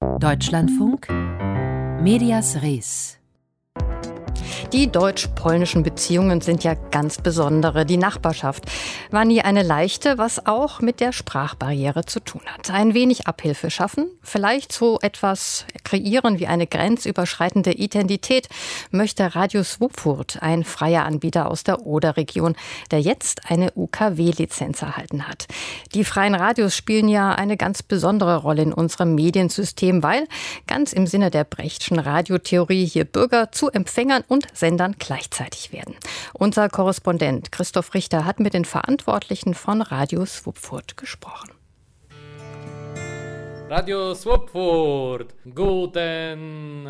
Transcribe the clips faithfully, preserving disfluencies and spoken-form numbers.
Deutschlandfunk Medias Res. Die deutsch-polnischen Beziehungen sind ja ganz besondere. Die Nachbarschaft war nie eine leichte, was auch mit der Sprachbarriere zu tun hat. Ein wenig Abhilfe schaffen, vielleicht so etwas kreieren wie eine grenzüberschreitende Identität, möchte Radio Swopfurt, ein freier Anbieter aus der Oder-Region, der jetzt eine U K W-Lizenz erhalten hat. Die freien Radios spielen ja eine ganz besondere Rolle in unserem Mediensystem, weil ganz im Sinne der Brechtschen Radiotheorie hier Bürger zu Empfängern und Sendern gleichzeitig werden. Unser Korrespondent Christoph Richter hat mit den Verantwortlichen von Radio Swopfurt gesprochen. Radio Swopfurt, guten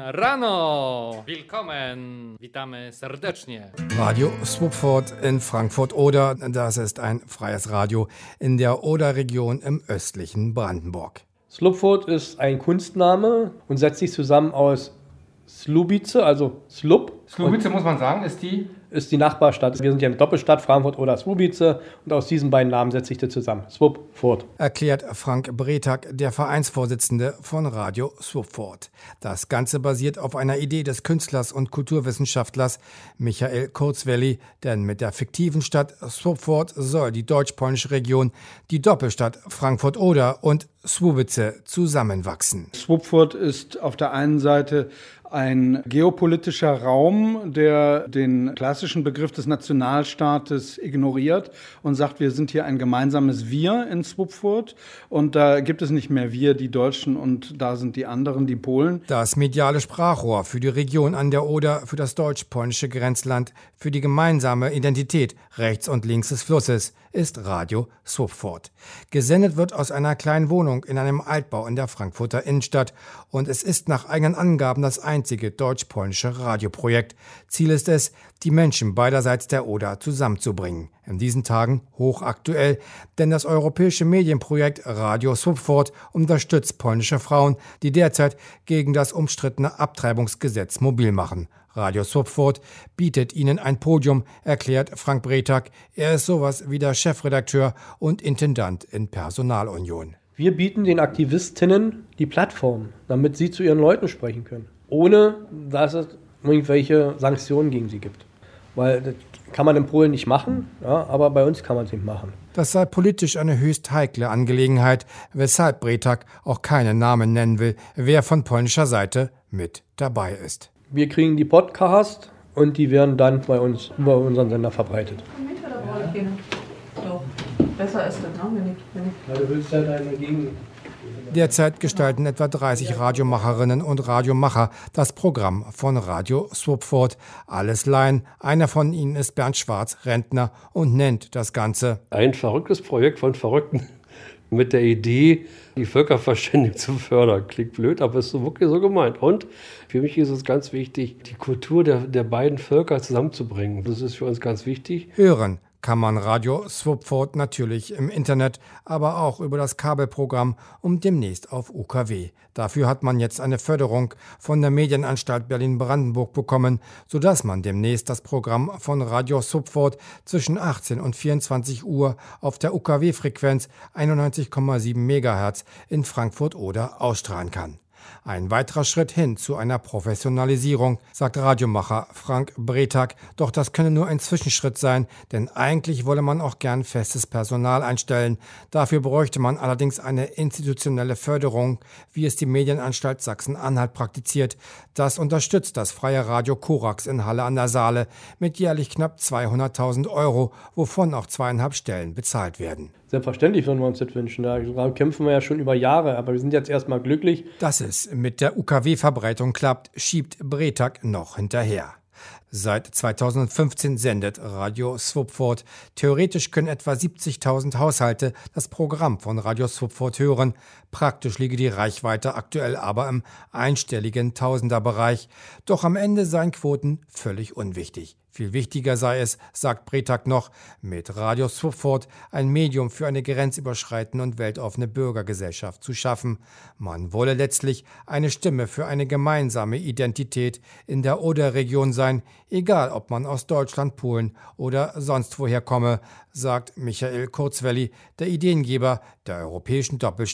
rano, willkommen, witamy serdecznie. Radio Swopfurt in Frankfurt-Oder, das ist ein freies Radio in der Oder-Region im östlichen Brandenburg. Swopfurt ist ein Kunstname und setzt sich zusammen aus Słubice, also Slub. Słubice, muss man sagen, ist die? Ist die Nachbarstadt. Wir sind ja eine Doppelstadt, Frankfurt oder Słubice. Und aus diesen beiden Namen setzt sich das zusammen. Swopfurt. Erklärt Frank Bretak, der Vereinsvorsitzende von Radio Swopfurt. Das Ganze basiert auf einer Idee des Künstlers und Kulturwissenschaftlers Michael Kurzwelli. Denn mit der fiktiven Stadt Swopfurt soll die deutsch-polnische Region, die Doppelstadt Frankfurt-Oder und Słubice zusammenwachsen. Swopfurt ist auf der einen Seite ein geopolitischer Raum, der den klassischen Begriff des Nationalstaates ignoriert und sagt, wir sind hier ein gemeinsames Wir in Swopfurt und da gibt es nicht mehr wir, die Deutschen, und da sind die anderen, die Polen. Das mediale Sprachrohr für die Region an der Oder, für das deutsch-polnische Grenzland, für die gemeinsame Identität rechts und links des Flusses ist Radio Swopfurt. Gesendet wird aus einer kleinen Wohnung in einem Altbau in der Frankfurter Innenstadt und es ist nach eigenen Angaben das einzige deutsch-polnische Radioprojekt. Ziel ist es, die Menschen beiderseits der Oder zusammenzubringen. In diesen Tagen hochaktuell, denn das europäische Medienprojekt Radio Swopfurt unterstützt polnische Frauen, die derzeit gegen das umstrittene Abtreibungsgesetz mobil machen. Radio Swopfurt bietet ihnen ein Podium, erklärt Frank Bretak. Er ist sowas wie der Chefredakteur und Intendant in Personalunion. Wir bieten den Aktivistinnen die Plattform, damit sie zu ihren Leuten sprechen können, ohne dass es irgendwelche Sanktionen gegen sie gibt. Weil das kann man in Polen nicht machen, ja, aber bei uns kann man es nicht machen. Das sei politisch eine höchst heikle Angelegenheit, weshalb Bretak auch keinen Namen nennen will, wer von polnischer Seite mit dabei ist. Wir kriegen die Podcasts und die werden dann bei uns über unseren Sender verbreitet. Mit oder brauche ich den? Doch. Besser ist das, ne? Wenn ich, wenn ich ja, du willst halt eine Gegend. Derzeit gestalten etwa dreißig Radiomacherinnen und Radiomacher das Programm von Radio Swopfurt. Alles Laien. Einer von ihnen ist Bernd Schwarz, Rentner, und nennt das Ganze ein verrücktes Projekt von Verrückten mit der Idee, die Völkerverständigung zu fördern. Klingt blöd, aber ist so wirklich so gemeint. Und für mich ist es ganz wichtig, die Kultur der, der beiden Völker zusammenzubringen. Das ist für uns ganz wichtig. Hören kann man Radio Swopfurt natürlich im Internet, aber auch über das Kabelprogramm und demnächst auf U K W. Dafür hat man jetzt eine Förderung von der Medienanstalt Berlin-Brandenburg bekommen, sodass man demnächst das Programm von Radio Swopfurt zwischen achtzehn und vierundzwanzig Uhr auf der U K W-Frequenz einundneunzig Komma sieben Megahertz in Frankfurt-Oder ausstrahlen kann. Ein weiterer Schritt hin zu einer Professionalisierung, sagt Radiomacher Frank Bretak. Doch das könne nur ein Zwischenschritt sein, denn eigentlich wolle man auch gern festes Personal einstellen. Dafür bräuchte man allerdings eine institutionelle Förderung, wie es die Medienanstalt Sachsen-Anhalt praktiziert. Das unterstützt das freie Radio Korax in Halle an der Saale mit jährlich knapp zweihunderttausend Euro, wovon auch zweieinhalb Stellen bezahlt werden. Selbstverständlich würden wir uns das wünschen. Da kämpfen wir ja schon über Jahre, aber wir sind jetzt erstmal glücklich. Dass es mit der U K W-Verbreitung klappt, schiebt Bretak noch hinterher. Seit zweitausendfünfzehn sendet Radio Swopfurt. Theoretisch können etwa siebzigtausend Haushalte das Programm von Radio Swopfurt hören. Praktisch liege die Reichweite aktuell aber im einstelligen Tausenderbereich. Doch am Ende seien Quoten völlig unwichtig. Viel wichtiger sei es, sagt Bretak noch, mit Radio Swopfurt ein Medium für eine grenzüberschreitende und weltoffene Bürgergesellschaft zu schaffen. Man wolle letztlich eine Stimme für eine gemeinsame Identität in der Oder-Region sein, egal ob man aus Deutschland, Polen oder sonst woher komme, sagt Michael Kurzwelli, der Ideengeber der europäischen Doppelstadt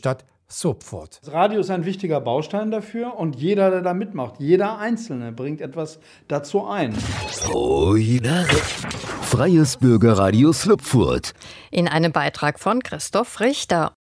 Sopfort. Das Radio ist ein wichtiger Baustein dafür und jeder, der da mitmacht, jeder Einzelne bringt etwas dazu ein. Freies Bürgerradio Slupfurt. In einem Beitrag von Christoph Richter.